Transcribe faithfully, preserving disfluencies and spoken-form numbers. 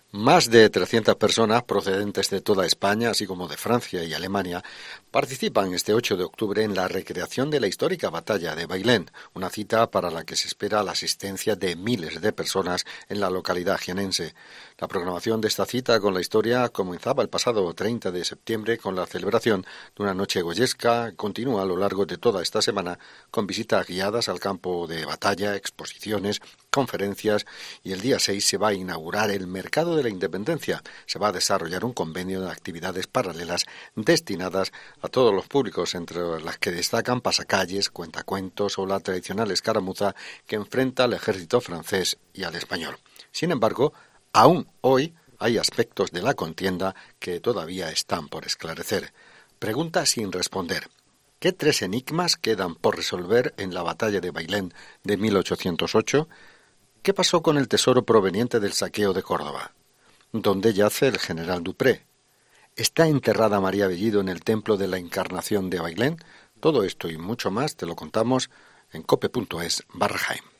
Más de trescientas personas procedentes de toda España, así como de Francia y Alemania, participan este ocho de octubre en la recreación de la histórica batalla de Bailén, una cita para la que se espera la asistencia de miles de personas en la localidad jienense. La programación de esta cita con la historia comenzaba el pasado treinta de septiembre con la celebración de una noche goyesca, continúa a lo largo de toda esta semana con visitas guiadas al campo de batalla, exposiciones, conferencias, y el día seis se va a inaugurar el Mercado de la Independencia. Se va a desarrollar un convenio de actividades paralelas destinadas a todos los públicos, entre las que destacan pasacalles, cuentacuentos o la tradicional escaramuza que enfrenta al ejército francés y al español. Sin embargo, aún hoy hay aspectos de la contienda que todavía están por esclarecer. Pregunta sin responder. ¿Qué tres enigmas quedan por resolver en la batalla de Bailén de mil ochocientos ocho? ¿Qué pasó con el tesoro proveniente del saqueo de Córdoba? ¿Dónde yace el general Dupré? ¿Está enterrada María Bellido en el templo de la Encarnación de Bailén? Todo esto y mucho más te lo contamos en cope punto es barra Jaén.